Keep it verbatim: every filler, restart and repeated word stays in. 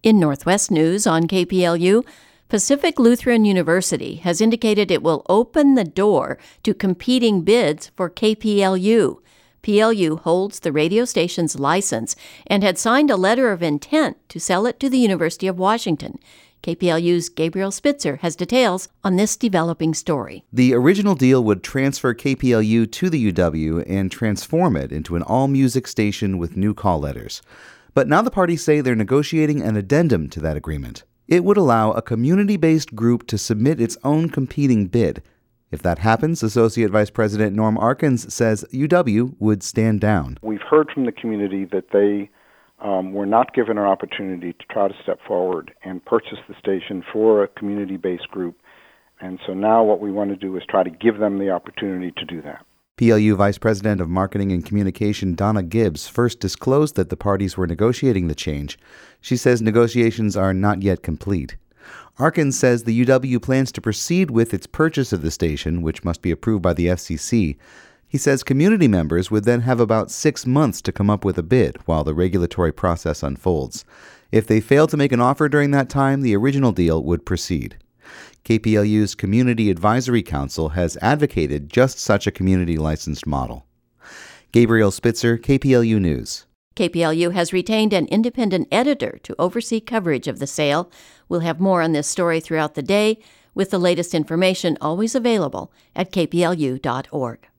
In Northwest News on K P L U, Pacific Lutheran University has indicated it will open the door to competing bids for K P L U. P L U holds the radio station's license and had signed a letter of intent to sell it to the University of Washington. K P L U's Gabriel Spitzer has details on this developing story. The original deal would transfer K P L U to the U W and transform it into an all-music station with new call letters. But now the parties say they're negotiating an addendum to that agreement. It would allow a community-based group to submit its own competing bid. If that happens, Associate Vice President Norm Arkins says U W would stand down. We've heard from the community that they um, were not given an opportunity to try to step forward and purchase the station for a community-based group. And so now what we want to do is try to give them the opportunity to do that. P L U Vice President of Marketing and Communication Donna Gibbs first disclosed that the parties were negotiating the change. She says negotiations are not yet complete. Arkins says the U W plans to proceed with its purchase of the station, which must be approved by the F C C. He says community members would then have about six months to come up with a bid while the regulatory process unfolds. If they fail to make an offer during that time, the original deal would proceed. K P L U's Community Advisory Council has advocated just such a community-licensed model. Gabriel Spitzer, K P L U News. K P L U has retained an independent editor to oversee coverage of the sale. We'll have more on this story throughout the day, with the latest information always available at k p l u dot org.